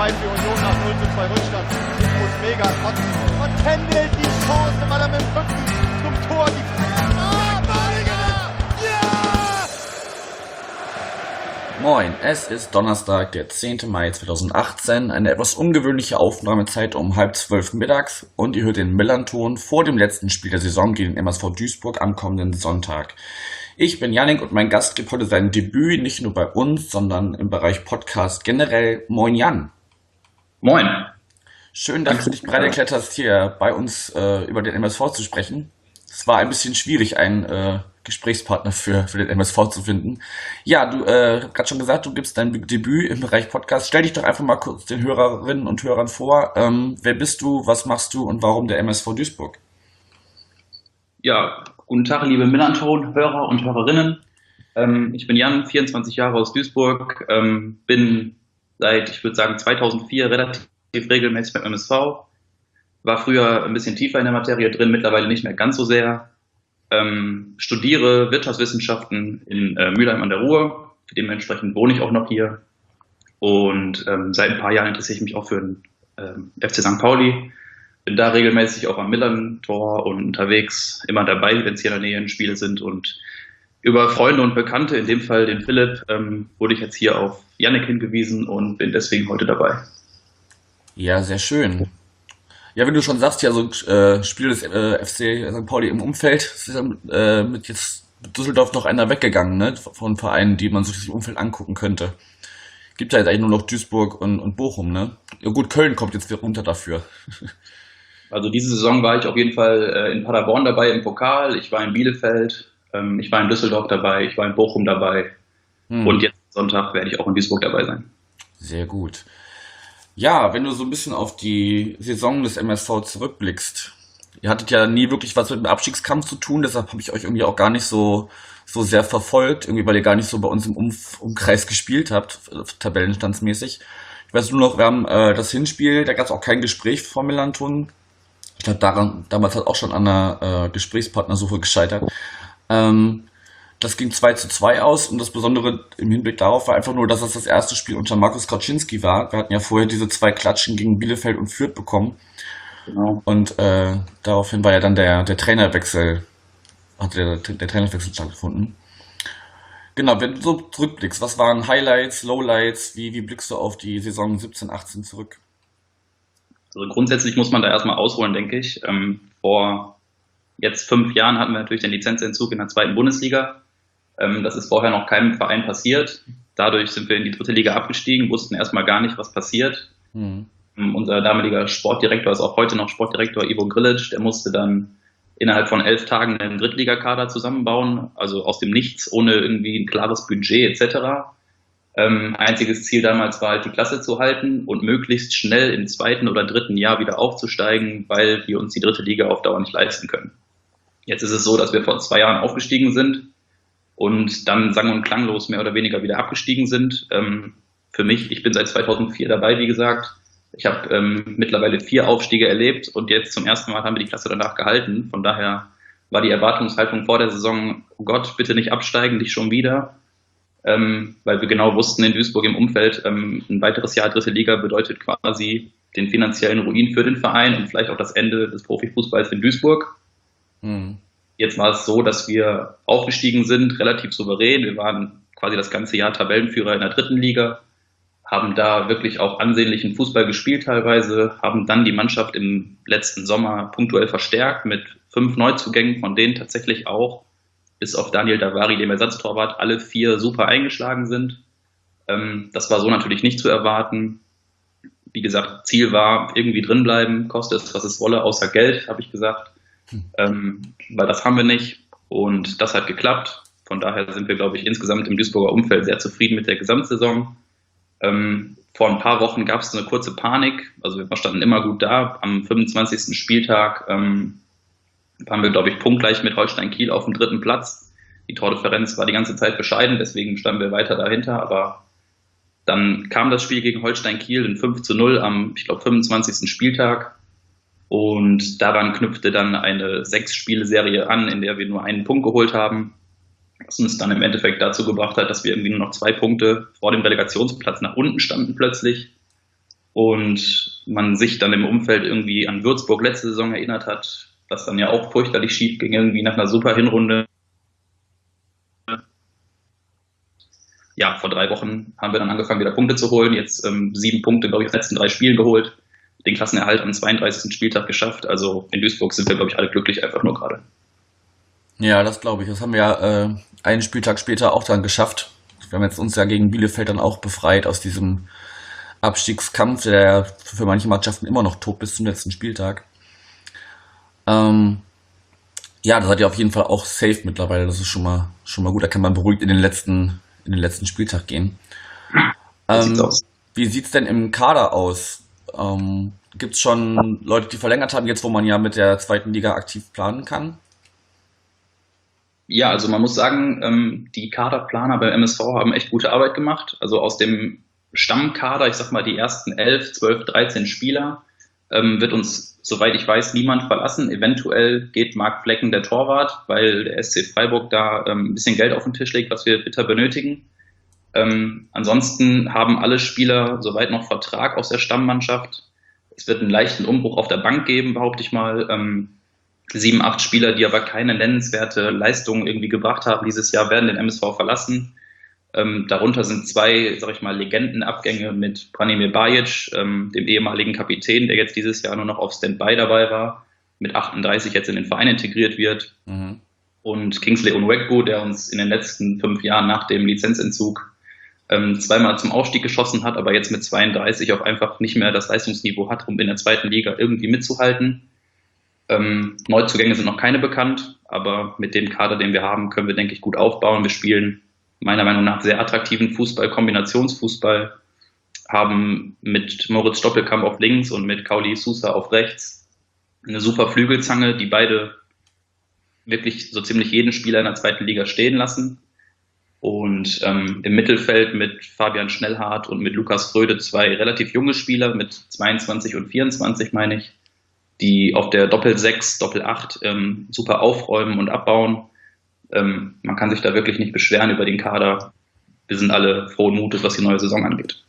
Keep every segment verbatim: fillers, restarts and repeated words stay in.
zwei für Union nach null zu zwei Rückstand. Infos mega trotzdem. Und pendelt die Chance, weil er mit dem Rücken zum Tor die Ah, Ball! Ja! Moin, es ist Donnerstag, der zehnten Mai zweitausendachtzehn, eine etwas ungewöhnliche Aufnahmezeit um halb zwölf mittags und ihr hört den Millern-Ton vor dem letzten Spiel der Saison gegen den M S V Duisburg am kommenden Sonntag. Ich bin Yannick und mein Gast gibt heute sein Debüt nicht nur bei uns, sondern im Bereich Podcast generell. Moin Jan. Moin. Schön, dass du dich bereit erklärt hast, hier bei uns äh, über den M S V zu sprechen. Es war ein bisschen schwierig, einen äh, Gesprächspartner für, für den M S V zu finden. Ja, du äh, hast gerade schon gesagt, du gibst dein Debüt im Bereich Podcast. Stell dich doch einfach mal kurz den Hörerinnen und Hörern vor. Ähm, wer bist du, was machst du und warum der M S V Duisburg? Ja, guten Tag, liebe Millern-Ton-Hörer und Hörerinnen. Ähm, ich bin Jan, vierundzwanzig Jahre aus Duisburg, ähm, bin seit, ich würde sagen, zweitausendvier relativ regelmäßig beim M S V. War früher ein bisschen tiefer in der Materie drin, mittlerweile nicht mehr ganz so sehr. Ähm, studiere Wirtschaftswissenschaften in äh, Mülheim an der Ruhr. Dementsprechend wohne ich auch noch hier. Und ähm, seit ein paar Jahren interessiere ich mich auch für den ähm, F C Sankt Pauli. Bin da regelmäßig auch am Millern-Tor und unterwegs, immer dabei, wenn es hier in der Nähe Spiele sind. Und über Freunde und Bekannte, in dem Fall den Philipp, ähm, wurde ich jetzt hier auf Yannick hingewiesen und bin deswegen heute dabei. Ja, sehr schön. Ja, wenn du schon sagst, ja, so äh, Spiel des äh, F C Sankt Pauli im Umfeld, ist äh, mit jetzt Düsseldorf noch einer weggegangen, ne, von Vereinen, die man sich das Umfeld angucken könnte. Gibt ja jetzt eigentlich nur noch Duisburg und, und Bochum, ne? Ja gut, Köln kommt jetzt wieder runter dafür. Also diese Saison war ich auf jeden Fall äh, in Paderborn dabei im Pokal, ich war in Bielefeld, ähm, ich war in Düsseldorf dabei, ich war in Bochum dabei hm. und jetzt Sonntag werde ich auch in Duisburg dabei sein. Sehr gut. Ja, wenn du so ein bisschen auf die Saison des M S V zurückblickst, ihr hattet ja nie wirklich was mit dem Abstiegskampf zu tun, deshalb habe ich euch irgendwie auch gar nicht so so sehr verfolgt, irgendwie weil ihr gar nicht so bei uns im Umf- Umkreis gespielt habt, tabellenstandsmäßig. Ich weiß nur noch, wir haben äh, das Hinspiel, da gab es auch kein Gespräch vor Millern-Ton. Ich glaube, daran damals hat auch schon an einer äh, Gesprächspartnersuche gescheitert. Ähm, das ging zwei zu zwei aus und das Besondere im Hinblick darauf war einfach nur, dass es das erste Spiel unter Markus Kaczynski war. Wir hatten ja vorher diese zwei Klatschen gegen Bielefeld und Fürth bekommen. Genau. Und äh, daraufhin war ja dann der, der Trainerwechsel, hat der, der Trainerwechsel stattgefunden. Genau, wenn du so zurückblickst, was waren Highlights, Lowlights, wie, wie blickst du auf die Saison siebzehn achtzehn zurück? Also grundsätzlich muss man da erstmal ausholen, denke ich. Ähm, vor jetzt fünf Jahren hatten wir natürlich den Lizenzentzug in der zweiten Bundesliga. Ähm, das ist vorher noch keinem Verein passiert. Dadurch sind wir in die dritte Liga abgestiegen, wussten erstmal gar nicht, was passiert. Mhm. Ähm, unser damaliger Sportdirektor ist auch heute noch Sportdirektor Ivo Grilic. Der musste dann innerhalb von elf Tagen einen Drittligakader zusammenbauen, also aus dem Nichts, ohne irgendwie ein klares Budget et cetera. Ähm, einziges Ziel damals war halt, die Klasse zu halten und möglichst schnell im zweiten oder dritten Jahr wieder aufzusteigen, weil wir uns die dritte Liga auf Dauer nicht leisten können. Jetzt ist es so, dass wir vor zwei Jahren aufgestiegen sind und dann sang- und klanglos mehr oder weniger wieder abgestiegen sind. Ähm, für mich, ich bin seit zweitausendvier dabei, wie gesagt. Ich habe ähm, mittlerweile vier Aufstiege erlebt und jetzt zum ersten Mal haben wir die Klasse danach gehalten. Von daher war die Erwartungshaltung vor der Saison, oh Gott, bitte nicht absteigen, nicht schon wieder. Ähm, weil wir genau wussten in Duisburg im Umfeld, ähm, ein weiteres Jahr dritte Liga bedeutet quasi den finanziellen Ruin für den Verein und vielleicht auch das Ende des Profifußballs in Duisburg. Mhm. Jetzt war es so, dass wir aufgestiegen sind, relativ souverän. Wir waren quasi das ganze Jahr Tabellenführer in der dritten Liga, haben da wirklich auch ansehnlichen Fußball gespielt teilweise, haben dann die Mannschaft im letzten Sommer punktuell verstärkt mit fünf Neuzugängen, von denen tatsächlich auch bis auf Daniel Davari, dem Ersatztorwart, alle vier super eingeschlagen sind. Ähm, das war so natürlich nicht zu erwarten. Wie gesagt, Ziel war, irgendwie drinbleiben, koste es, was es wolle, außer Geld, habe ich gesagt. Ähm, weil das haben wir nicht und das hat geklappt. Von daher sind wir, glaube ich, insgesamt im Duisburger Umfeld sehr zufrieden mit der Gesamtsaison. Ähm, vor ein paar Wochen gab es eine kurze Panik, also wir standen immer gut da. Am fünfundzwanzigsten Spieltag ähm, waren wir, glaube ich, punktgleich mit Holstein Kiel auf dem dritten Platz. Die Tordifferenz war die ganze Zeit bescheiden, deswegen standen wir weiter dahinter, aber dann kam das Spiel gegen Holstein Kiel in fünf zu null am, ich glaube, fünfundzwanzigsten Spieltag. Und daran knüpfte dann eine Sechs-Spiele-Serie an, in der wir nur einen Punkt geholt haben, was uns dann im Endeffekt dazu gebracht hat, dass wir irgendwie nur noch zwei Punkte vor dem Relegationsplatz nach unten standen plötzlich. und man sich dann im Umfeld irgendwie an Würzburg letzte Saison erinnert hat, was dann ja auch fürchterlich schief ging, irgendwie nach einer super Hinrunde. Ja, vor drei Wochen haben wir dann angefangen, wieder Punkte zu holen. Jetzt ähm, sieben Punkte, glaube ich, in den letzten drei Spielen geholt. Den Klassenerhalt am zweiunddreißigsten Spieltag geschafft. Also in Duisburg sind wir, glaube ich, alle glücklich, einfach nur gerade. Ja, das glaube ich. Das haben wir ja äh, einen Spieltag später auch dann geschafft. Wir haben jetzt uns ja gegen Bielefeld dann auch befreit aus diesem Abstiegskampf, der ja für manche Mannschaften immer noch tobt bis zum letzten Spieltag. Ähm, ja, das hat ja auf jeden Fall auch safe mittlerweile. Das ist schon mal schon mal gut. Da kann man beruhigt in den letzten in den letzten Spieltag gehen. Wie sieht's Ähm, aus? wie sieht's denn im Kader aus? Ähm, gibt's schon Leute, die verlängert haben, jetzt wo man ja mit der zweiten Liga aktiv planen kann? Ja, also man muss sagen, ähm, die Kaderplaner beim M S V haben echt gute Arbeit gemacht. Also aus dem Stammkader, ich sag mal die ersten elf, zwölf, dreizehn Spieler, ähm, wird uns, soweit ich weiß, niemand verlassen. Eventuell geht Marc Flecken, der Torwart, weil der S C Freiburg da ähm, ein bisschen Geld auf den Tisch legt, was wir bitter benötigen. Ähm, ansonsten haben alle Spieler soweit noch Vertrag aus der Stammmannschaft. Es wird einen leichten Umbruch auf der Bank geben, behaupte ich mal. Ähm, sieben, acht Spieler, die aber keine nennenswerte Leistung irgendwie gebracht haben dieses Jahr, werden den M S V verlassen. Ähm, darunter sind zwei, sag ich mal, Legendenabgänge mit Branimir Bajic, ähm, dem ehemaligen Kapitän, der jetzt dieses Jahr nur noch auf Standby dabei war, mit achtunddreißig jetzt in den Verein integriert wird. Mhm. Und Kingsley Onwegbu, der uns in den letzten fünf Jahren nach dem Lizenzentzug ähm, zweimal zum Aufstieg geschossen hat, aber jetzt mit zweiunddreißig auch einfach nicht mehr das Leistungsniveau hat, um in der zweiten Liga irgendwie mitzuhalten. Ähm, Neuzugänge sind noch keine bekannt, aber mit dem Kader, den wir haben, können wir, denke ich, gut aufbauen. Wir spielen meiner Meinung nach sehr attraktiven Fußball, Kombinationsfußball, haben mit Moritz Stoppelkamp auf links und mit Kauli Sousa auf rechts eine super Flügelzange, die beide wirklich so ziemlich jeden Spieler in der zweiten Liga stehen lassen. Und ähm, im Mittelfeld mit Fabian Schnellhardt und mit Lukas Fröde zwei relativ junge Spieler mit zweiundzwanzig und vierundzwanzig, meine ich, die auf der Doppel-sechs, Doppel-acht ähm, super aufräumen und abbauen. Ähm, man kann sich da wirklich nicht beschweren über den Kader. Wir sind alle frohen Mutes, was die neue Saison angeht.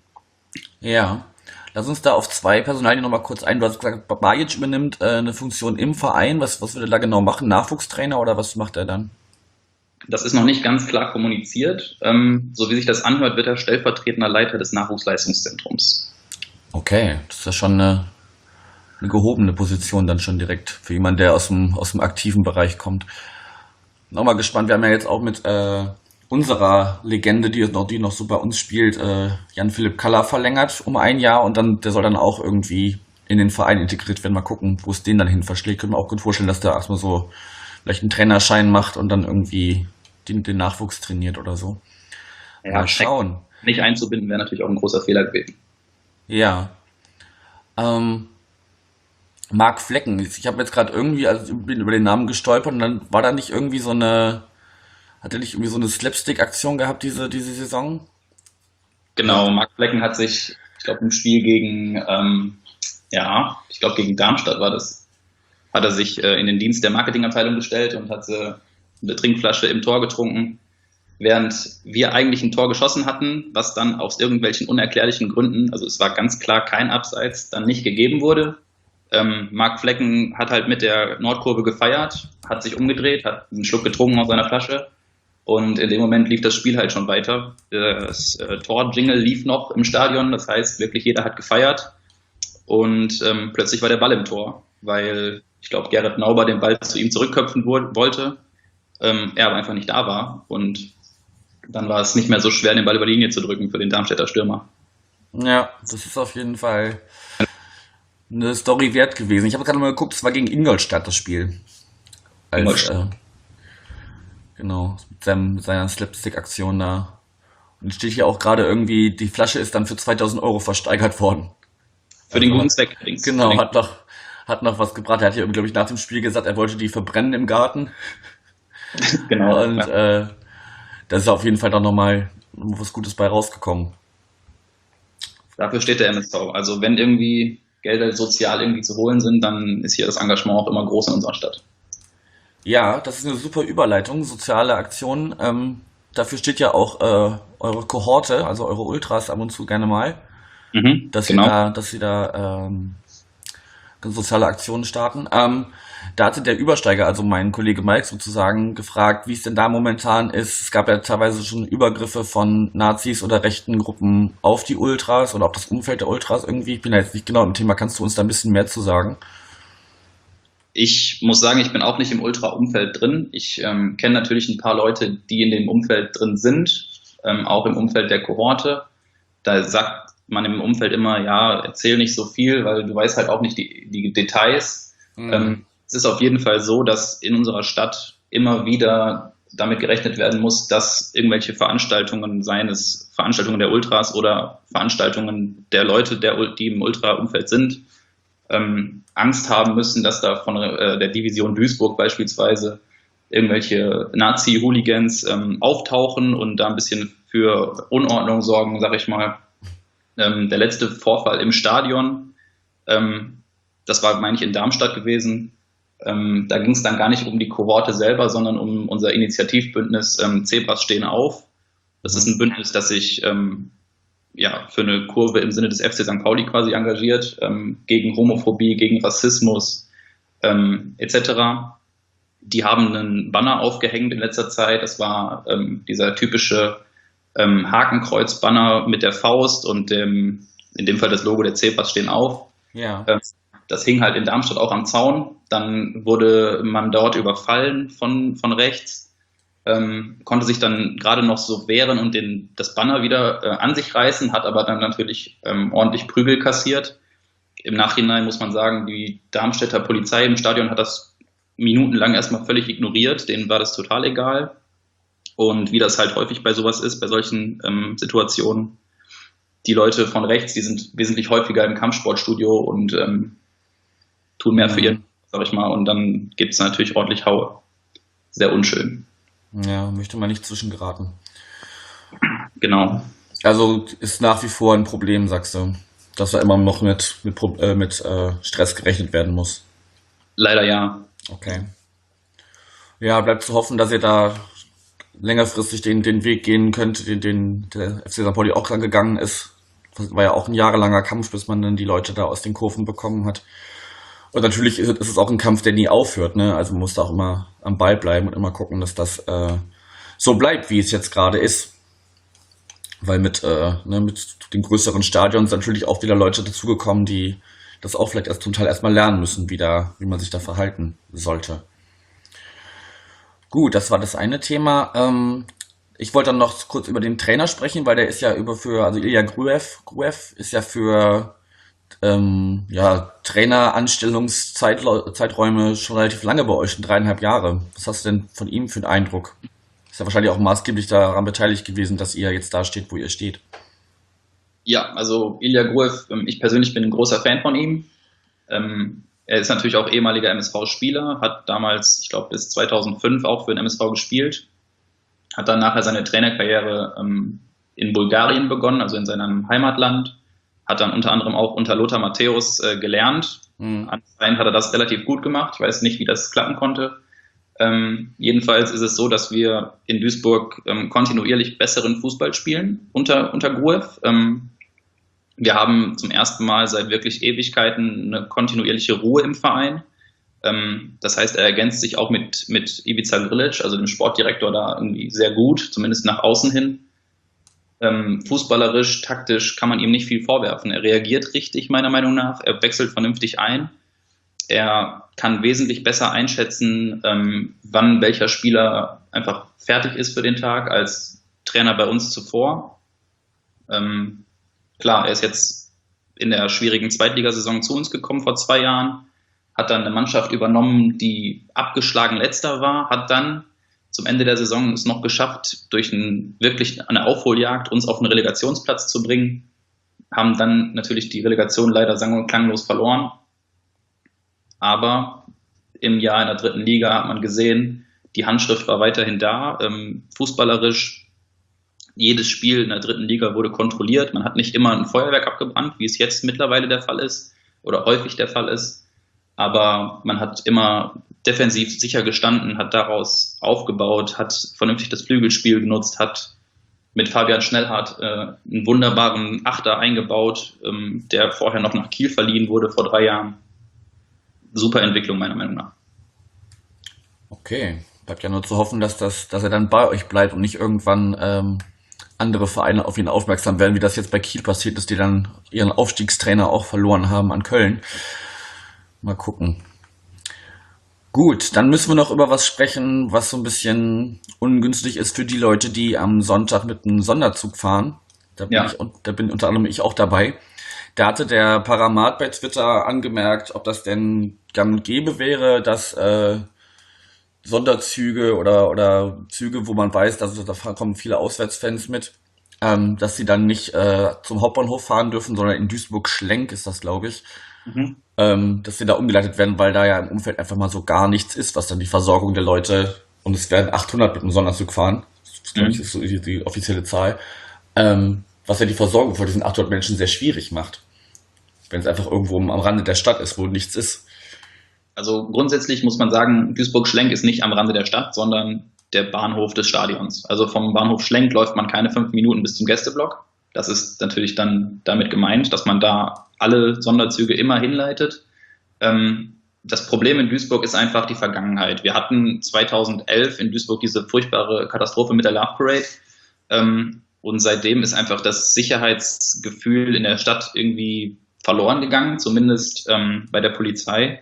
Ja, lass uns da auf zwei Personalien nochmal kurz ein. Du hast gesagt, Bajic übernimmt äh, eine Funktion im Verein. Was, was würde er da genau machen? Nachwuchstrainer oder was macht er dann? Das ist noch nicht ganz klar kommuniziert. Ähm, so wie sich das anhört, wird er stellvertretender Leiter des Nachwuchsleistungszentrums. Okay, das ist ja schon eine, eine gehobene Position dann schon direkt für jemanden, der aus dem, aus dem aktiven Bereich kommt. Nochmal gespannt, wir haben ja jetzt auch mit äh, unserer Legende, die noch, die noch so bei uns spielt, äh, Jan-Philipp Kaller verlängert um ein Jahr und dann der soll dann auch irgendwie in den Verein integriert werden. Mal gucken, wo es den dann hin verschlägt. Können wir auch gut vorstellen, dass der erstmal so vielleicht einen Trainerschein macht und dann irgendwie den, den Nachwuchs trainiert oder so. Ja, Mal schauen. Nicht einzubinden wäre natürlich auch ein großer Fehler gewesen. Ja. Ähm, Marc Flecken, ich habe jetzt gerade irgendwie, also bin über den Namen gestolpert und dann war da nicht irgendwie so eine, hat er nicht irgendwie so eine Slapstick-Aktion gehabt diese, diese Saison? Genau, Marc Flecken hat sich, ich glaube, im Spiel gegen, ähm, ja, ich glaube, gegen Darmstadt war das, hat er sich äh, in den Dienst der Marketingabteilung gestellt und hat äh, eine Trinkflasche im Tor getrunken, während wir eigentlich ein Tor geschossen hatten, was dann aus irgendwelchen unerklärlichen Gründen, also es war ganz klar kein Abseits, dann nicht gegeben wurde. Ähm, Marc Flecken hat halt mit der Nordkurve gefeiert, hat sich umgedreht, hat einen Schluck getrunken aus seiner Flasche und in dem Moment lief das Spiel halt schon weiter. Das äh, Tor-Jingle lief noch im Stadion, das heißt wirklich jeder hat gefeiert und ähm, plötzlich war der Ball im Tor, weil ich glaube Gerrit Nauber den Ball zu ihm zurückköpfen wo- wollte, ähm, er aber einfach nicht da war und dann war es nicht mehr so schwer, den Ball über die Linie zu drücken für den Darmstädter Stürmer. Ja, das ist auf jeden Fall eine Story wert gewesen. Ich habe gerade mal geguckt, es war gegen Ingolstadt das Spiel. Als, Ingolstadt. äh, genau, mit, seinem, mit seiner Slapstick-Aktion da. Und steht hier auch gerade irgendwie, die Flasche ist dann für zweitausend Euro versteigert worden. Für den Also, guten Zweck übrigens. Genau, Für den- hat noch, hat noch was gebracht. Er hat hier, glaube ich, nach dem Spiel gesagt, er wollte die verbrennen im Garten. genau. Und ja. äh, da ist auf jeden Fall dann nochmal was Gutes bei rausgekommen. Dafür steht der M S V. Also wenn irgendwie Gelder sozial irgendwie zu holen sind, dann ist hier das Engagement auch immer groß in unserer Stadt. Ja, das ist eine super Überleitung, soziale Aktionen. Ähm, dafür steht ja auch äh, eure Kohorte, also eure Ultras ab und zu gerne mal. Mhm, dass sie genau. da, dass sie da ähm, soziale Aktionen starten. Ähm, da hatte der Übersteiger, also mein Kollege Mike sozusagen, gefragt, wie es denn da momentan ist. Es gab ja teilweise schon Übergriffe von Nazis oder rechten Gruppen auf die Ultras oder auf das Umfeld der Ultras irgendwie. Ich bin da jetzt nicht genau im Thema. Kannst du uns da ein bisschen mehr zu sagen? Ich muss sagen, ich bin auch nicht im Ultra-Umfeld drin. Ich ähm, kenne natürlich ein paar Leute, die in dem Umfeld drin sind, ähm, auch im Umfeld der Kohorte. Da sagt man im Umfeld immer, ja, erzähl nicht so viel, weil du weißt halt auch nicht die, die Details. Mhm. Ähm, es ist auf jeden Fall so, dass in unserer Stadt immer wieder damit gerechnet werden muss, dass irgendwelche Veranstaltungen, seien es Veranstaltungen der Ultras oder Veranstaltungen der Leute, der, die im Ultra-Umfeld sind, ähm, Angst haben müssen, dass da von äh, der Division Duisburg beispielsweise irgendwelche Nazi-Hooligans ähm, auftauchen und da ein bisschen für Unordnung sorgen, sag ich mal. Ähm, der letzte Vorfall im Stadion, ähm, das war, meine ich, in Darmstadt gewesen. Ähm, da ging es dann gar nicht um die Kohorte selber, sondern um unser Initiativbündnis ähm, Zebras stehen auf. Das ist ein Bündnis, das sich ähm, ja, für eine Kurve im Sinne des F C Sankt Pauli quasi engagiert, ähm, gegen Homophobie, gegen Rassismus ähm, et cetera. Die haben einen Banner aufgehängt in letzter Zeit. Das war ähm, dieser typische ähm, Hakenkreuz-Banner mit der Faust und dem, in dem Fall das Logo der Zebras stehen auf. Ja. Ähm, das hing halt in Darmstadt auch am Zaun. Dann wurde man dort überfallen von, von rechts. Ähm, konnte sich dann gerade noch so wehren und den, das Banner wieder äh, an sich reißen, hat aber dann natürlich ähm, ordentlich Prügel kassiert. Im Nachhinein muss man sagen, die Darmstädter Polizei im Stadion hat das minutenlang erstmal völlig ignoriert, denen war das total egal. Und wie das halt häufig bei sowas ist, bei solchen ähm, Situationen, die Leute von rechts, die sind wesentlich häufiger im Kampfsportstudio und ähm, tun mehr für ihren, sag ich mal, und dann gibt es natürlich ordentlich Haue. Sehr unschön. Ja, möchte man nicht zwischengeraten. Genau. Also ist nach wie vor ein Problem, sagst du, dass da immer noch mit, mit, Pro- äh, mit äh, Stress gerechnet werden muss. Leider ja. Okay. Ja, bleibt zu hoffen, dass ihr da längerfristig den, den Weg gehen könnt, den, den der F C Sankt Pauli auch gegangen ist. Das war ja auch ein jahrelanger Kampf, bis man dann die Leute da aus den Kurven bekommen hat. Und natürlich ist es auch ein Kampf, der nie aufhört, ne? Also man muss da auch immer am Ball bleiben und immer gucken, dass das äh, so bleibt, wie es jetzt gerade ist. Weil mit, äh, ne, mit den größeren Stadions sind natürlich auch wieder Leute dazugekommen, die das auch vielleicht erst zum Teil erstmal lernen müssen, wie, da, wie man sich da verhalten sollte. Gut, das war das eine Thema. Ähm, ich wollte dann noch kurz über den Trainer sprechen, weil der ist ja über für, also Ilya Gruev, Gruev ist ja für ähm, ja, Traineranstellungszeiträume schon relativ lange bei euch, schon dreieinhalb Jahre. Was hast du denn von ihm für einen Eindruck? Ist ja wahrscheinlich auch maßgeblich daran beteiligt gewesen, dass ihr jetzt da steht, wo ihr steht. Ja, also Ilya Gruev, ich persönlich bin ein großer Fan von ihm. Ähm, er ist natürlich auch ehemaliger M S V-Spieler, hat damals, ich glaube, bis zweitausendfünf auch für den M S V gespielt, hat dann nachher seine Trainerkarriere ähm, in Bulgarien begonnen, also in seinem Heimatland, hat dann unter anderem auch unter Lothar Matthäus äh, gelernt. Mhm. Anscheinend hat er das relativ gut gemacht. Ich weiß nicht, wie das klappen konnte. Ähm, jedenfalls ist es so, dass wir in Duisburg ähm, kontinuierlich besseren Fußball spielen unter, unter Gruev. Ähm, wir haben zum ersten Mal seit wirklich Ewigkeiten eine kontinuierliche Ruhe im Verein. Ähm, das heißt, er ergänzt sich auch mit, mit Ivica Grilic, also dem Sportdirektor, da irgendwie sehr gut, zumindest nach außen hin. Ähm, fußballerisch, taktisch kann man ihm nicht viel vorwerfen. Er reagiert richtig, meiner Meinung nach. Er wechselt vernünftig ein. Er kann wesentlich besser einschätzen, ähm, wann welcher Spieler einfach fertig ist für den Tag, als Trainer bei uns zuvor. Ähm, klar, er ist jetzt in der schwierigen Zweitligasaison zu uns gekommen vor zwei Jahren, hat dann eine Mannschaft übernommen, die abgeschlagen letzter war, hat dann zum Ende der Saison es noch geschafft, durch ein, wirklich eine Aufholjagd uns auf einen Relegationsplatz zu bringen, haben dann natürlich die Relegation leider sang- und klanglos verloren. Aber im Jahr in der dritten Liga hat man gesehen, die Handschrift war weiterhin da. Ähm, fußballerisch, jedes Spiel in der dritten Liga wurde kontrolliert. Man hat nicht immer ein Feuerwerk abgebrannt, wie es jetzt mittlerweile der Fall ist oder häufig der Fall ist. Aber man hat immer defensiv sicher gestanden, hat daraus aufgebaut, hat vernünftig das Flügelspiel genutzt, hat mit Fabian Schnellhardt äh, einen wunderbaren Achter eingebaut, ähm, der vorher noch nach Kiel verliehen wurde vor drei Jahren. Super Entwicklung meiner Meinung nach. Okay, bleibt ja nur zu hoffen, dass das, dass er dann bei euch bleibt und nicht irgendwann ähm, andere Vereine auf ihn aufmerksam werden, wie das jetzt bei Kiel passiert ist, die dann ihren Aufstiegstrainer auch verloren haben an Köln. Mal gucken. Gut, dann müssen wir noch über was sprechen, was so ein bisschen ungünstig ist für die Leute, die am Sonntag mit einem Sonderzug fahren. Da bin Ja. ich, und da bin unter anderem ich auch dabei. Da hatte der Paramat bei Twitter angemerkt, ob das denn gang und gäbe wäre, dass äh, Sonderzüge oder, oder Züge, wo man weiß, dass da kommen viele Auswärtsfans mit, ähm, dass sie dann nicht äh, zum Hauptbahnhof fahren dürfen, sondern in Duisburg-Schlenk ist das, glaube ich, Mhm. ähm, dass sie da umgeleitet werden, weil da ja im Umfeld einfach mal so gar nichts ist, was dann die Versorgung der Leute, und es werden achthundert mit dem Sonderzug fahren, das glaube ich Mhm. ist so die, die offizielle Zahl, ähm, was ja die Versorgung von diesen achthundert Menschen sehr schwierig macht, wenn es einfach irgendwo am Rande der Stadt ist, wo nichts ist. Also grundsätzlich muss man sagen, Duisburg-Schlenk ist nicht am Rande der Stadt, sondern der Bahnhof des Stadions. Also vom Bahnhof Schlenk läuft man keine fünf Minuten bis zum Gästeblock. Das ist natürlich dann damit gemeint, dass man da alle Sonderzüge immer hinleitet. Ähm, das Problem in Duisburg ist einfach die Vergangenheit. Wir hatten zweitausendelf in Duisburg diese furchtbare Katastrophe mit der Love Parade. Ähm, und seitdem ist einfach das Sicherheitsgefühl in der Stadt irgendwie verloren gegangen, zumindest ähm, bei der Polizei.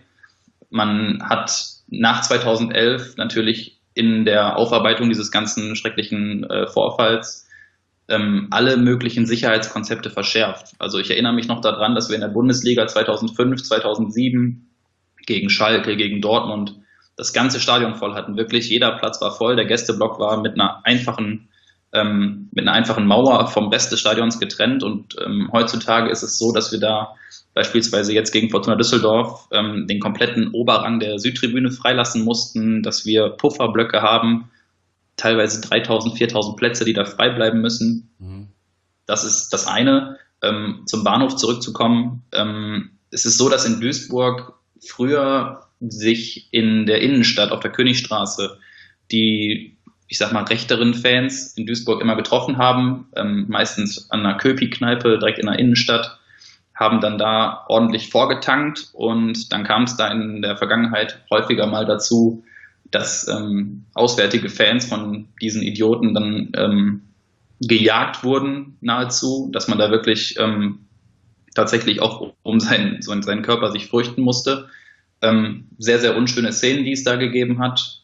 Man hat nach zweitausendelf natürlich in der Aufarbeitung dieses ganzen schrecklichen äh, Vorfalls ähm, alle möglichen Sicherheitskonzepte verschärft. Also ich erinnere mich noch daran, dass wir in der Bundesliga zweitausendfünf, zweitausendsieben gegen Schalke, gegen Dortmund das ganze Stadion voll hatten. Wirklich jeder Platz war voll. Der Gästeblock war mit einer einfachen ähm, mit einer einfachen Mauer vom Rest des Stadions getrennt. Und ähm, heutzutage ist es so, dass wir da beispielsweise jetzt gegen Fortuna Düsseldorf ähm, den kompletten Oberrang der Südtribüne freilassen mussten, dass wir Pufferblöcke haben, teilweise dreitausend, viertausend Plätze, die da frei bleiben müssen. Mhm. Das ist das eine. Ähm, zum Bahnhof zurückzukommen. Ähm, es ist so, dass in Duisburg früher sich in der Innenstadt auf der Königstraße die, ich sag mal, rechteren Fans in Duisburg immer getroffen haben, ähm, meistens an einer Köpi-Kneipe direkt in der Innenstadt, haben dann da ordentlich vorgetankt, und dann kam es da in der Vergangenheit häufiger mal dazu, dass ähm, auswärtige Fans von diesen Idioten dann ähm, gejagt wurden nahezu, dass man da wirklich ähm, tatsächlich auch um seinen, so seinen Körper sich fürchten musste. Ähm, sehr, sehr unschöne Szenen, die es da gegeben hat.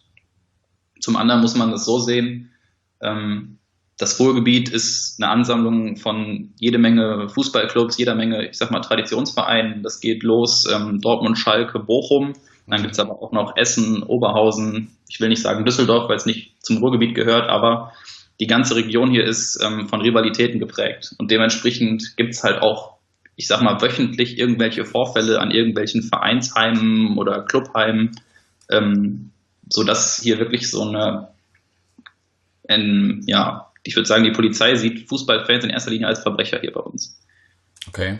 Zum anderen muss man das so sehen, ähm, das Ruhrgebiet ist eine Ansammlung von jede Menge Fußballclubs, jeder Menge, ich sag mal, Traditionsvereinen. Das geht los, ähm, Dortmund, Schalke, Bochum. Dann gibt's aber auch noch Essen, Oberhausen, ich will nicht sagen Düsseldorf, weil es nicht zum Ruhrgebiet gehört, aber die ganze Region hier ist ähm, von Rivalitäten geprägt. Und dementsprechend gibt's halt auch, ich sag mal, wöchentlich irgendwelche Vorfälle an irgendwelchen Vereinsheimen oder Clubheimen, ähm, sodass hier wirklich so eine, ein, ja, ich würde sagen, die Polizei sieht Fußballfans in erster Linie als Verbrecher hier bei uns. Okay.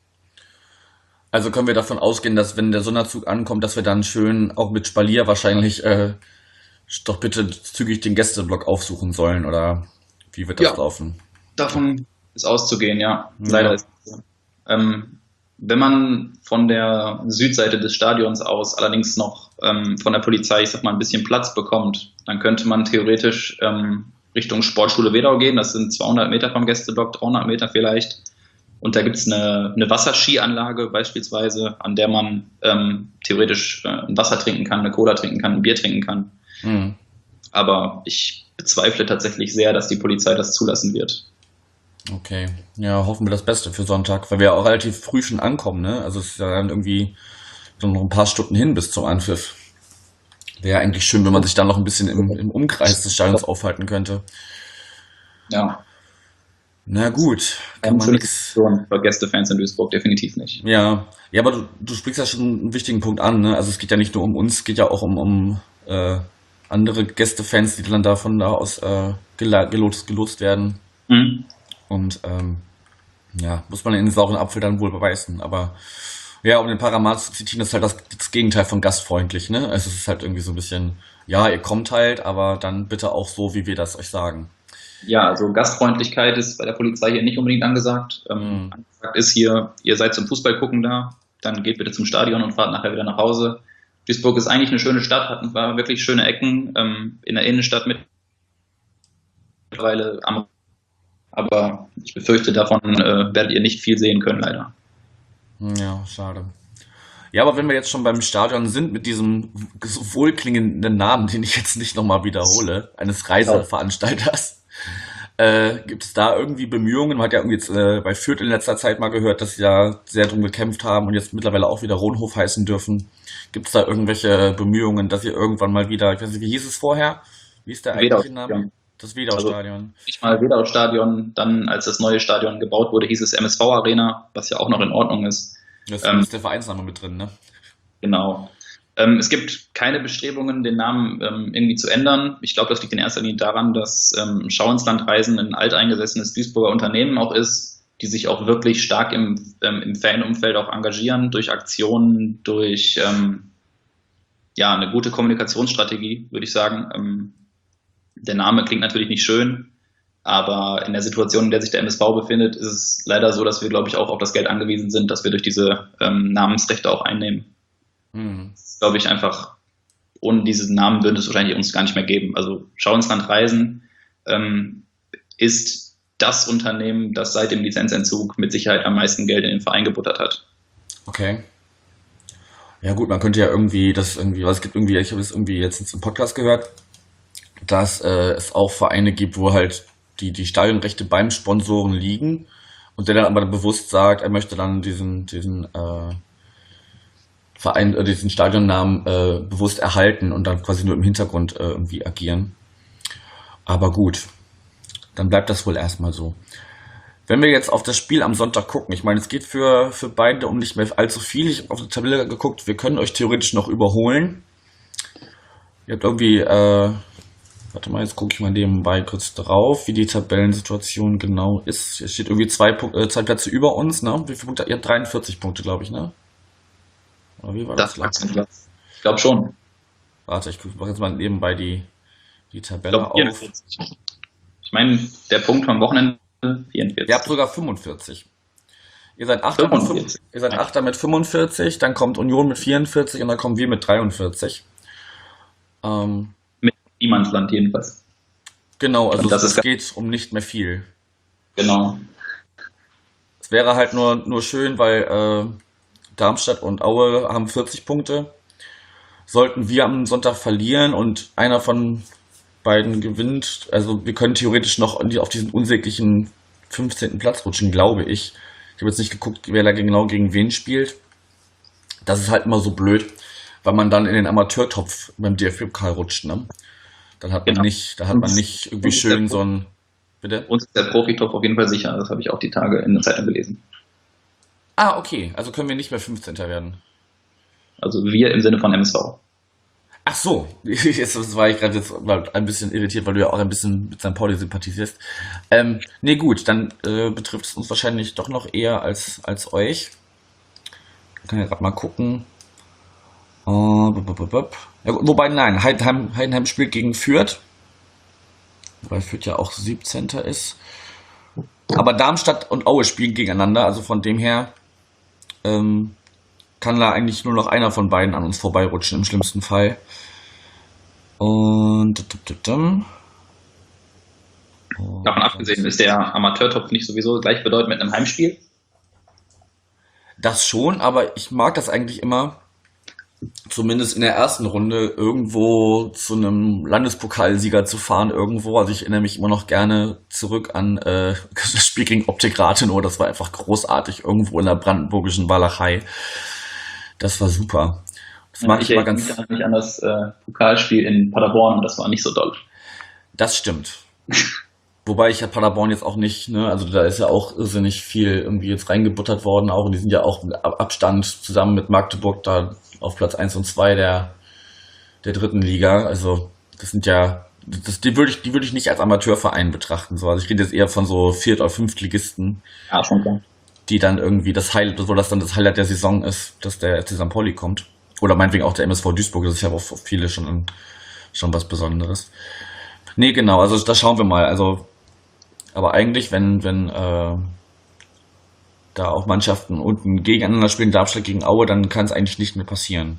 Also können wir davon ausgehen, dass wenn der Sonderzug ankommt, dass wir dann schön auch mit Spalier wahrscheinlich äh, doch bitte zügig den Gästeblock aufsuchen sollen, oder wie wird das Ja. laufen? Davon ist auszugehen, ja. Ja. Leider ist es so. Ähm, wenn man von der Südseite des Stadions aus allerdings noch ähm, von der Polizei, ich sag mal, ein bisschen Platz bekommt, dann könnte man theoretisch ähm, Richtung Sportschule Wedau gehen. Das sind zweihundert Meter vom Gästeblock, dreihundert Meter vielleicht. Und da gibt's eine, eine Wasserskianlage beispielsweise, an der man ähm, theoretisch äh, ein Wasser trinken kann, eine Cola trinken kann, ein Bier trinken kann. Hm. Aber ich bezweifle tatsächlich sehr, dass die Polizei das zulassen wird. Okay. Ja, hoffen wir das Beste für Sonntag, weil wir ja auch relativ früh schon ankommen, ne? Also es ist ja dann irgendwie so noch ein paar Stunden hin bis zum Anpfiff. Wäre eigentlich schön, wenn man sich dann noch ein bisschen im, im Umkreis des Stadions aufhalten könnte. Ja. Na gut, kann Keine man schöne nix. Situation für Gästefans in Duisburg, definitiv nicht. Ja, ja, aber du, du sprichst ja schon einen wichtigen Punkt an, ne? Also es geht ja nicht nur um uns, es geht ja auch um, um äh, andere Gästefans, die dann da von da aus äh, gela- gelotst, gelotst werden. Mhm. Und ähm, ja, muss man in den sauren Apfel dann wohl beweisen. Aber ja, um den Paramat zu zitieren, ist halt das, das Gegenteil von gastfreundlich, ne? Also es ist halt irgendwie so ein bisschen, ja, ihr kommt halt, aber dann bitte auch so, wie wir das euch sagen. Ja, also Gastfreundlichkeit ist bei der Polizei hier nicht unbedingt angesagt. Ähm, Mhm. angesagt ist hier, ihr seid zum Fußball gucken da, dann geht bitte zum Stadion und fahrt nachher wieder nach Hause. Duisburg ist eigentlich eine schöne Stadt, hat ein paar wirklich schöne Ecken, ähm, in der Innenstadt mittlerweile am, aber ich befürchte, davon äh, werdet ihr nicht viel sehen können, leider. Ja, schade. Ja, aber wenn wir jetzt schon beim Stadion sind mit diesem so wohlklingenden Namen, den ich jetzt nicht nochmal wiederhole, eines Reiseveranstalters, äh, gibt es da irgendwie Bemühungen? Man hat ja irgendwie jetzt äh, bei Fürth in letzter Zeit mal gehört, dass sie da sehr drum gekämpft haben und jetzt mittlerweile auch wieder Ronhof heißen dürfen. Gibt es da irgendwelche Bemühungen, dass ihr irgendwann mal wieder, ich weiß nicht, wie hieß es vorher? Wie ist der eigentliche Name? Wedau-Stadion. Das Wedau-Stadion. Ich mal Wedau-Stadion, dann als das neue Stadion gebaut wurde, hieß es M S V Arena, was ja auch noch in Ordnung ist. Das Ähm, ist der Vereinsname mit drin, ne? Genau. Ähm, es gibt keine Bestrebungen, den Namen ähm, irgendwie zu ändern. Ich glaube, das liegt in erster Linie daran, dass ähm, Schau ins Land Reisen ein alteingesessenes Duisburger Unternehmen auch ist, die sich auch wirklich stark im, ähm, im Fanumfeld auch engagieren, durch Aktionen, durch ähm, ja, eine gute Kommunikationsstrategie, würde ich sagen. Ähm, der Name klingt natürlich nicht schön, aber in der Situation, in der sich der M S V befindet, ist es leider so, dass wir, glaube ich, auch auf das Geld angewiesen sind, dass wir durch diese ähm, Namensrechte auch einnehmen. Hm. Das ist, glaube ich, einfach, ohne diesen Namen würde es wahrscheinlich uns gar nicht mehr geben. Also Schau ins Land Reisen ähm, ist das Unternehmen, das seit dem Lizenzentzug mit Sicherheit am meisten Geld in den Verein gebuttert hat. Okay. Ja gut, man könnte ja irgendwie das irgendwie, was es gibt irgendwie, ich habe es irgendwie jetzt im Podcast gehört, dass äh, es auch Vereine gibt, wo halt die, die Stadionrechte beim Sponsoren liegen und der dann aber bewusst sagt, er möchte dann diesen, diesen äh, Verein, äh, diesen Stadionnamen äh, bewusst erhalten und dann quasi nur im Hintergrund äh, irgendwie agieren. Aber gut, dann bleibt das wohl erstmal so. Wenn wir jetzt auf das Spiel am Sonntag gucken, ich meine, es geht für, für beide um nicht mehr allzu viel. Ich habe auf die Tabelle geguckt, wir können euch theoretisch noch überholen. Ihr habt irgendwie, äh, warte mal, jetzt gucke ich mal nebenbei kurz drauf, wie die Tabellensituation genau ist. Hier steht irgendwie zwei, Punk- äh, zwei Plätze über uns, ne? Wie viele Punkte? Ihr habt dreiundvierzig Punkte, glaube ich, ne? Oder wie war das? Das Platz. Ich glaube schon. Warte, ich mache jetzt mal nebenbei die, die Ich Tabelle glaube auf. vierundvierzig. Ich meine, der Punkt vom Wochenende vierundvierzig. Ihr habt sogar fünfundvierzig. Ihr seid Achter mit, fünfundvierzig. ihr seid Achter mit fünfundvierzig, dann kommt Union mit vierundvierzig und dann kommen wir mit dreiundvierzig. Ähm, Mit Niemandsland jedenfalls. genau, also Und das es, ist es geht um nicht mehr viel. Genau. Es wäre halt nur, nur schön, weil äh, Darmstadt und Aue haben vierzig Punkte. Sollten wir am Sonntag verlieren und einer von beiden gewinnt, also wir können theoretisch noch auf diesen unsäglichen fünfzehnten Platz rutschen, glaube ich. Ich habe jetzt nicht geguckt, wer da genau gegen wen spielt. Das ist halt immer so blöd, weil man dann in den Amateurtopf beim D F B-Pokal rutscht, ne? Dann hat man Genau. nicht, da hat man nicht irgendwie Und ist schön der- so ein, bitte? Uns ist der Profitopf auf jeden Fall sicher. Das habe ich auch die Tage in der Zeitung gelesen. Ah, okay, also können wir nicht mehr fünfzehnter werden. Also wir im Sinne von M S V. Ach so, jetzt war ich gerade jetzt war ein bisschen irritiert, weil du ja auch ein bisschen mit Sankt Pauli sympathisierst. Ähm, nee, gut, dann äh, betrifft es uns wahrscheinlich doch noch eher als, als euch. Ich kann ja gerade mal gucken. Äh, bup, bup, bup, bup. Ja, wobei, nein, Heidenheim, Heidenheim spielt gegen Fürth. Wobei Fürth ja auch siebzehnter ist. Aber Darmstadt und Aue spielen gegeneinander, also von dem her ähm, kann da eigentlich nur noch einer von beiden an uns vorbeirutschen, im schlimmsten Fall. Und, Davon abgesehen, ist der Amateurtopf nicht sowieso gleichbedeutend mit einem Heimspiel? das schon, aber ich mag das eigentlich immer, zumindest in der ersten Runde, irgendwo zu einem Landespokalsieger zu fahren irgendwo. Also ich erinnere mich immer noch gerne zurück an äh, das Spiel gegen Optik Rathenow. Das war einfach großartig, irgendwo in der brandenburgischen Walachei. Das war super. Das mag ich, ich immer erinnere ganz. mich an das äh, Pokalspiel in Paderborn und das war nicht so doll. Das stimmt. Wobei ich ja Paderborn jetzt auch nicht, ne, also da ist ja auch irrsinnig viel irgendwie jetzt reingebuttert worden auch und die sind ja auch mit Ab- Abstand zusammen mit Magdeburg da auf Platz eins und zwei der, der dritten Liga. Also das sind ja, das, die würde ich, die würde ich nicht als Amateurverein betrachten. So. Also ich rede jetzt eher von so Viert- oder Fünftligisten, Ja, schon klar. die dann irgendwie das Highlight, wo das dann das Highlight der Saison ist, dass der F C Sankt Pauli kommt. Oder meinetwegen auch der M S V Duisburg, das ist ja auch für viele schon, schon was Besonderes. Nee, genau, also da schauen wir mal. Also Aber eigentlich, wenn, wenn äh, da auch Mannschaften unten gegeneinander spielen, Darmstadt gegen Aue, dann kann es eigentlich nicht mehr passieren.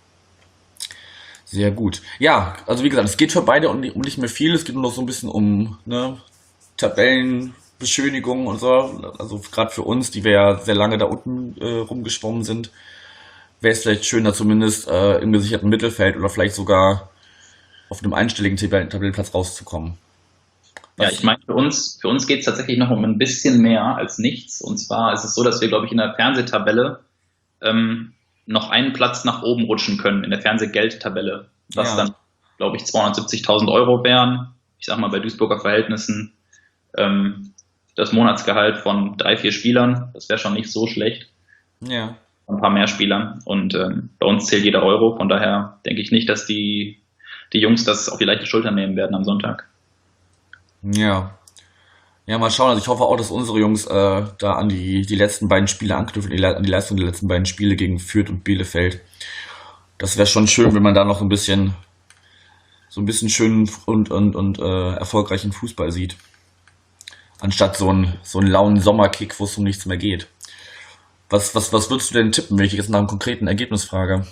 Sehr gut. Ja, also wie gesagt, es geht für beide um, um nicht mehr viel. Es geht nur noch so ein bisschen um ne, Tabellenbeschönigung und so. Also gerade für uns, die wir ja sehr lange da unten äh, rumgeschwommen sind, wäre es vielleicht schöner, zumindest äh, im gesicherten Mittelfeld oder vielleicht sogar auf einem einstelligen Tabellen Tabellenplatz rauszukommen. Ja, Was? ich meine, für uns, für uns geht es tatsächlich noch um ein bisschen mehr als nichts. Und zwar ist es so, dass wir, glaube ich, in der Fernsehtabelle ähm, noch einen Platz nach oben rutschen können, in der Fernsehgeldtabelle. Was Ja. dann, glaube ich, zweihundertsiebzigtausend Euro wären. Ich sag mal, bei Duisburger Verhältnissen ähm, das Monatsgehalt von drei, vier Spielern. Das wäre schon nicht so schlecht. Ja. Ein paar mehr Spielern. Und ähm, bei uns zählt jeder Euro. Von daher denke ich nicht, dass die, die Jungs das auf die leichte Schulter nehmen werden am Sonntag. Ja. Ja, mal schauen. Also ich hoffe auch, dass unsere Jungs äh, da an die, die letzten beiden Spiele anknüpfen, die, Le- an die Leistung der letzten beiden Spiele gegen Fürth und Bielefeld. Das wäre schon schön, wenn man da noch ein bisschen so ein bisschen schönen und, und, und äh, erfolgreichen Fußball sieht. Anstatt so einen so einen lauen Sommerkick, wo es um nichts mehr geht. Was, was, was würdest du denn tippen, wenn ich jetzt nach einem konkreten Ergebnis frage?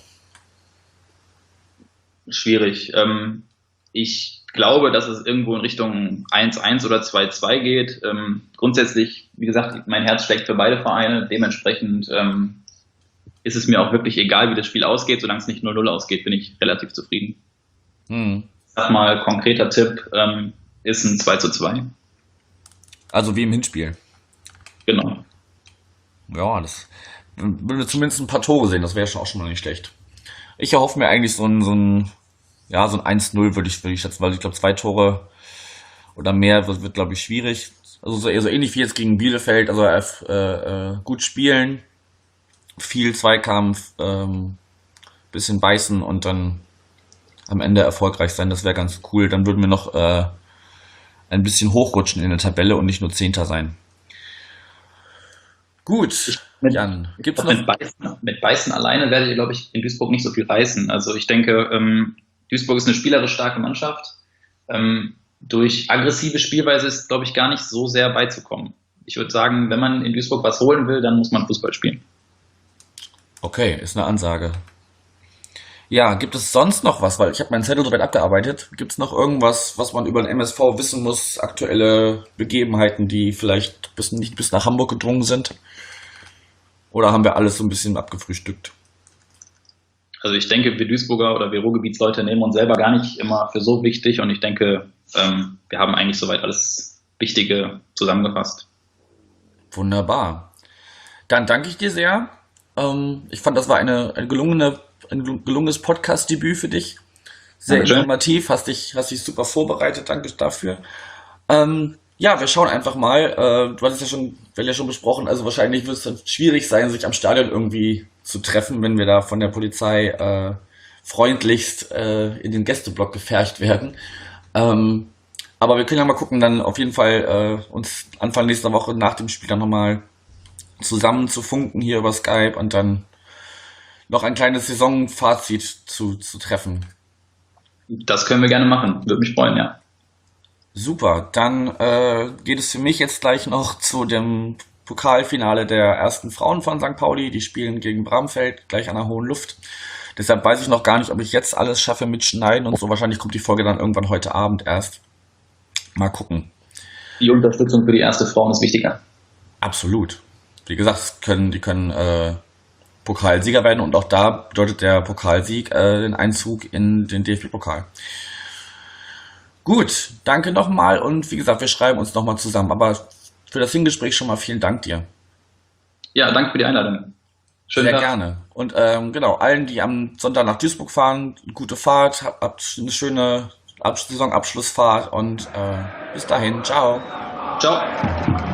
Schwierig. Ähm, ich glaube, dass es irgendwo in Richtung eins eins oder zwei zwei geht. Ähm, grundsätzlich, wie gesagt, mein Herz schlägt für beide Vereine. Dementsprechend ähm, ist es mir auch wirklich egal, wie das Spiel ausgeht. Solange es nicht null null ausgeht, bin ich relativ zufrieden. Hm. Sag mal, konkreter Tipp ähm, ist ein zwei zu zwei. Also wie im Hinspiel. Genau. Ja, das würden wir zumindest ein paar Tore sehen, das wäre schon auch schon mal nicht schlecht. Ich erhoffe mir eigentlich so ein, so ein, ja, so ein eins null würde ich, würde ich schätzen, weil ich glaube, zwei Tore oder mehr wird, wird glaube ich, schwierig. Also so, eher so ähnlich wie jetzt gegen Bielefeld, also äh, äh, gut spielen, viel Zweikampf, ähm, bisschen beißen und dann am Ende erfolgreich sein, das wäre ganz cool. Dann würden wir noch äh, ein bisschen hochrutschen in der Tabelle und nicht nur Zehnter sein. Gut, Mit, Jan, gibt's mit, noch? Beißen, mit Beißen alleine werdet ihr, glaube ich, in Duisburg nicht so viel reißen. Also ich denke, ähm, Duisburg ist eine spielerisch starke Mannschaft. Ähm, durch aggressive Spielweise ist, glaube ich, gar nicht so sehr beizukommen. Ich würde sagen, wenn man in Duisburg was holen will, dann muss man Fußball spielen. Okay, ist eine Ansage. Ja, gibt es sonst noch was? Weil ich habe meinen Zettel soweit abgearbeitet. Gibt es noch irgendwas, was man über den M S V wissen muss? Aktuelle Begebenheiten, die vielleicht bis, nicht bis nach Hamburg gedrungen sind? Oder haben wir alles so ein bisschen abgefrühstückt? Also ich denke, wir Duisburger oder wir Ruhrgebietsleute nehmen uns selber gar nicht immer für so wichtig und ich denke, ähm, wir haben eigentlich soweit alles Wichtige zusammengefasst. Wunderbar. Dann danke ich dir sehr. Ähm, ich fand, das war eine, eine gelungene, ein gelungenes Podcast-Debüt für dich. Sehr Dankeschön. informativ, hast dich, hast dich super vorbereitet, danke dafür. Ähm, ja, wir schauen einfach mal. Äh, du hattest ja schon, wir haben ja schon besprochen, also wahrscheinlich wird es dann schwierig sein, sich am Stadion irgendwie zu treffen, wenn wir da von der Polizei äh, freundlichst äh, in den Gästeblock gefercht werden. Ähm, aber wir können ja mal gucken, dann auf jeden Fall äh, uns Anfang nächster Woche nach dem Spiel dann nochmal zusammen zu funken hier über Skype und dann noch ein kleines Saisonfazit zu, zu treffen. Das können wir gerne machen. Würde mich freuen, ja. Super, dann äh, geht es für mich jetzt gleich noch zu dem Pokalfinale der ersten Frauen von Sankt Pauli. Die spielen gegen Bramfeld, gleich an der Hohen Luft. Deshalb weiß ich noch gar nicht, ob ich jetzt alles schaffe mit Schneiden und so. Wahrscheinlich kommt die Folge dann irgendwann heute Abend erst. Mal gucken. Die Unterstützung für die erste Frauen ist wichtiger. Absolut. Wie gesagt, es können, die können äh, Pokalsieger werden und auch da bedeutet der Pokalsieg äh, den Einzug in den D F B-Pokal. Gut, danke nochmal und wie gesagt, wir schreiben uns nochmal zusammen. Aber für das Hingespräch schon mal vielen Dank dir. Ja, danke für die Einladung. Schönen Sehr Tag. gerne. Und ähm, genau, allen, die am Sonntag nach Duisburg fahren, gute Fahrt, habt eine schöne Ab- Saisonabschlussfahrt und äh, bis dahin. Ciao. Ciao.